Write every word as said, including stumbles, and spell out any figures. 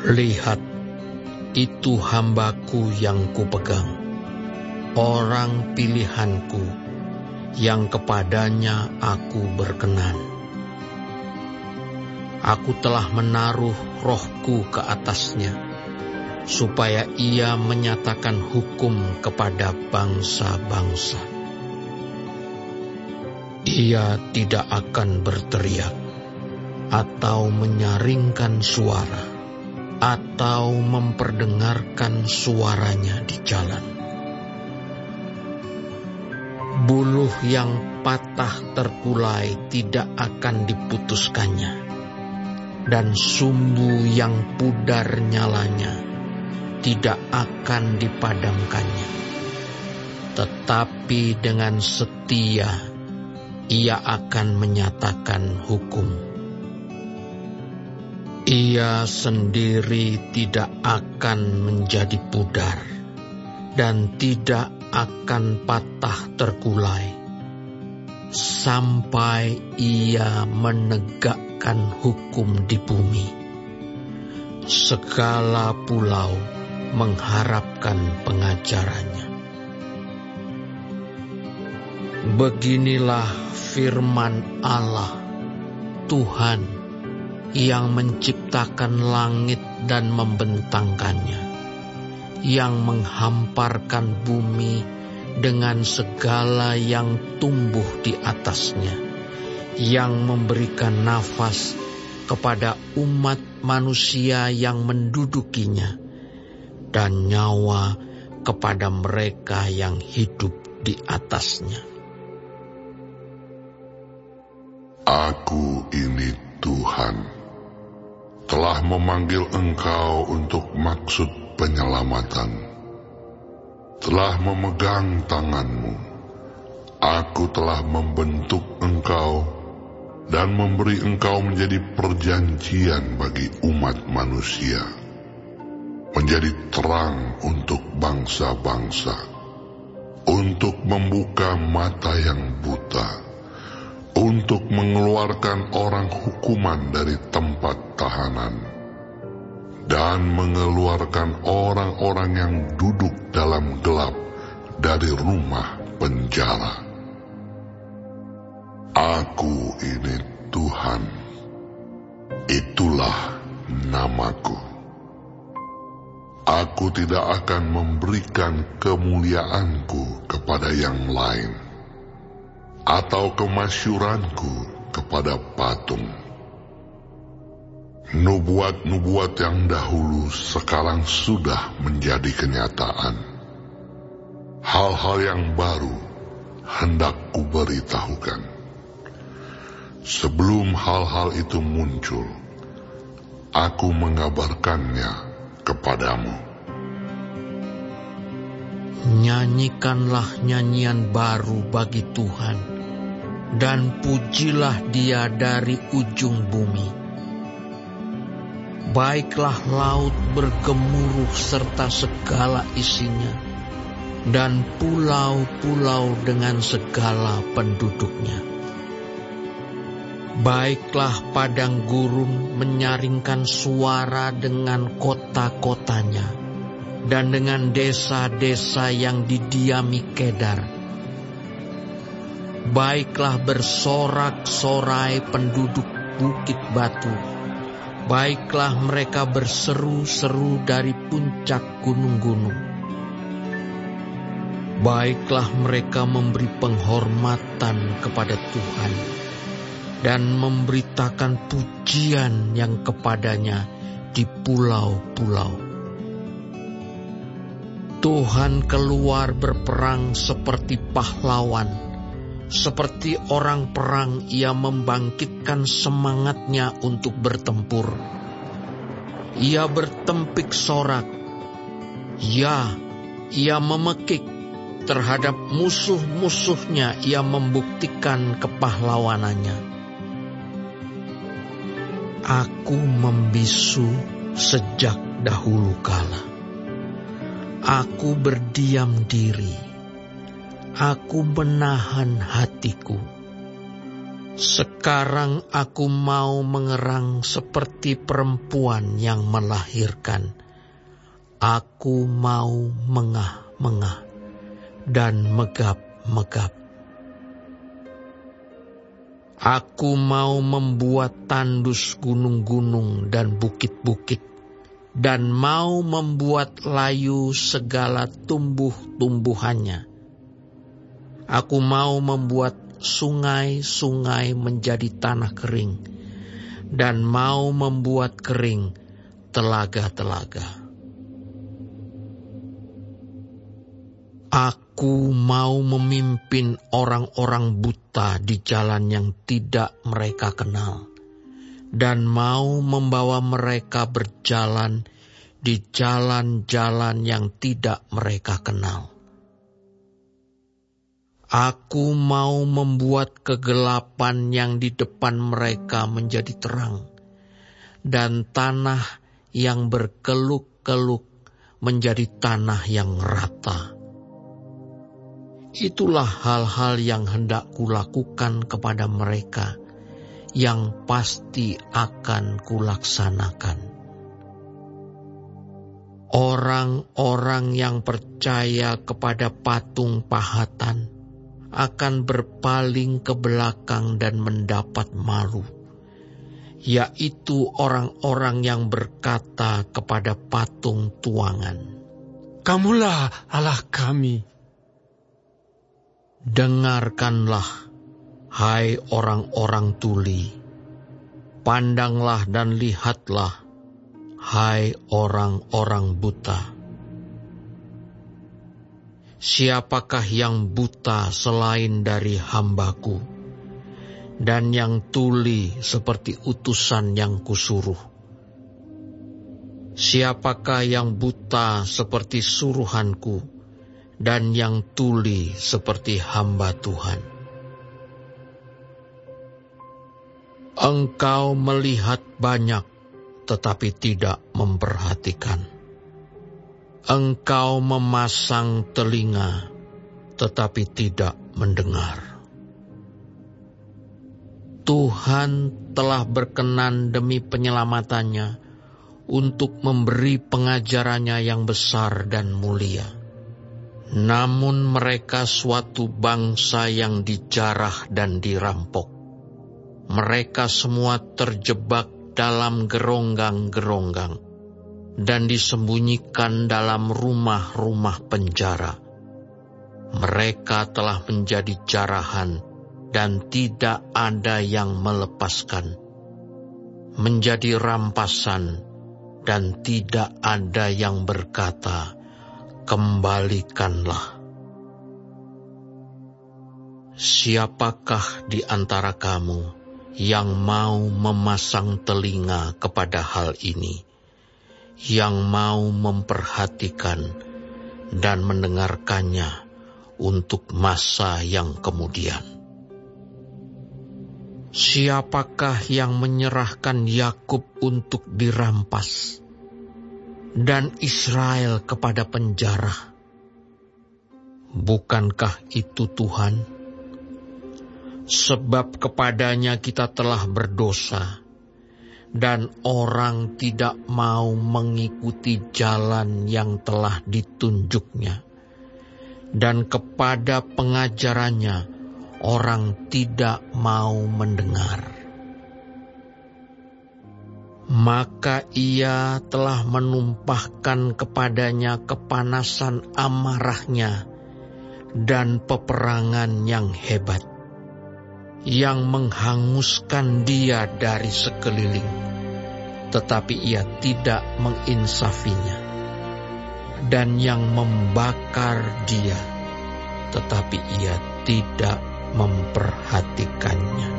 Lihat, itu hambaku yang kupegang, orang pilihanku, yang kepadanya aku berkenan. Aku telah menaruh rohku ke atasnya, supaya ia menyatakan hukum kepada bangsa-bangsa. Ia tidak akan berteriak, atau menyaringkan suara, atau memperdengarkan suaranya di jalan. Buluh yang patah terkulai tidak akan diputuskannya, dan sumbu yang pudar nyalanya tidak akan dipadamkannya. Tetapi dengan setia ia akan menyatakan hukum. Ia sendiri tidak akan menjadi pudar dan tidak akan patah terkulai sampai ia menegakkan hukum di bumi. Segala pulau mengharapkan pengajarannya. Beginilah firman Allah, Tuhan yang menciptakan langit dan membentangkannya, yang menghamparkan bumi dengan segala yang tumbuh di atasnya, yang memberikan nafas kepada umat manusia yang mendudukinya, dan nyawa kepada mereka yang hidup di atasnya. Aku ini Tuhan, telah memanggil engkau untuk maksud penyelamatan, telah memegang tanganmu. Aku telah membentuk engkau dan memberi engkau menjadi perjanjian bagi umat manusia, menjadi terang untuk bangsa-bangsa, untuk membuka mata yang buta, untuk mengeluarkan orang hukuman dari tempat tahanan, dan mengeluarkan orang-orang yang duduk dalam gelap dari rumah penjara. Aku ini Tuhan, itulah namaku. Aku tidak akan memberikan kemuliaanku kepada yang lain, atau kemasyuranku kepada patung. Nubuat-nubuat yang dahulu sekarang sudah menjadi kenyataan. Hal-hal yang baru hendak kuberitahukan. Sebelum hal-hal itu muncul, aku mengabarkannya kepadamu. Nyanyikanlah nyanyian baru bagi Tuhan, dan pujilah Dia dari ujung bumi. Baiklah laut bergemuruh serta segala isinya, dan pulau-pulau dengan segala penduduknya. Baiklah padang gurun menyaringkan suara dengan kota-kotanya, dan dengan desa-desa yang didiami Kedar. Baiklah bersorak-sorai penduduk bukit batu. Baiklah mereka berseru-seru dari puncak gunung-gunung. Baiklah mereka memberi penghormatan kepada Tuhan dan memberitakan pujian yang kepadanya di pulau-pulau. Tuhan keluar berperang seperti pahlawan, seperti orang perang. Ia membangkitkan semangatnya untuk bertempur. Ia bertempik sorak, ya, ia memekik terhadap musuh-musuhnya. Ia membuktikan kepahlawanannya. Aku membisu sejak dahulu kala. Aku berdiam diri, aku menahan hatiku, Sekarang aku mau mengerang seperti perempuan yang melahirkan. Aku mau mengah-mengah dan megap-megap. Aku mau membuat tandus gunung-gunung dan bukit-bukit, dan mau membuat layu segala tumbuh-tumbuhannya. Aku mau membuat sungai-sungai menjadi tanah kering, dan mau membuat kering telaga-telaga. Aku mau memimpin orang-orang buta di jalan yang tidak mereka kenal, dan mau membawa mereka berjalan di jalan-jalan yang tidak mereka kenal. Aku mau membuat kegelapan yang di depan mereka menjadi terang, dan tanah yang berkeluk-keluk menjadi tanah yang rata. Itulah hal-hal yang hendak kulakukan kepada mereka, yang pasti akan kulaksanakan. Orang-orang yang percaya kepada patung pahatan akan berpaling ke belakang dan mendapat malu, yaitu orang-orang yang berkata kepada patung tuangan, "Kamulah Allah kami." Dengarkanlah, hai orang-orang tuli, pandanglah dan lihatlah, hai orang-orang buta. Siapakah yang buta selain dari hambaku, dan yang tuli seperti utusan yang kusuruh? Siapakah yang buta seperti suruhanku, dan yang tuli seperti hamba Tuhan? Engkau melihat banyak, tetapi tidak memperhatikan. Engkau memasang telinga, tetapi tidak mendengar. Tuhan telah berkenan demi penyelamatannya untuk memberi pengajarannya yang besar dan mulia. Namun mereka suatu bangsa yang dijarah dan dirampok. Mereka semua terjebak dalam geronggang-geronggang dan disembunyikan dalam rumah-rumah penjara. Mereka telah menjadi jarahan dan tidak ada yang melepaskan, menjadi rampasan dan tidak ada yang berkata, "Kembalikanlah." Siapakah di antara kamu yang mau memasang telinga kepada hal ini, yang mau memperhatikan dan mendengarkannya untuk masa yang kemudian? Siapakah yang menyerahkan Yakub untuk dirampas dan Israel kepada penjara? Bukankah itu Tuhan? Sebab kepadanya kita telah berdosa, dan orang tidak mau mengikuti jalan yang telah ditunjuknya, dan kepada pengajarannya orang tidak mau mendengar. Maka ia telah menumpahkan kepadanya kepanasan amarahnya dan peperangan yang hebat, yang menghanguskan dia dari sekeliling, tetapi ia tidak menginsafinya, dan yang membakar dia, tetapi ia tidak memperhatikannya.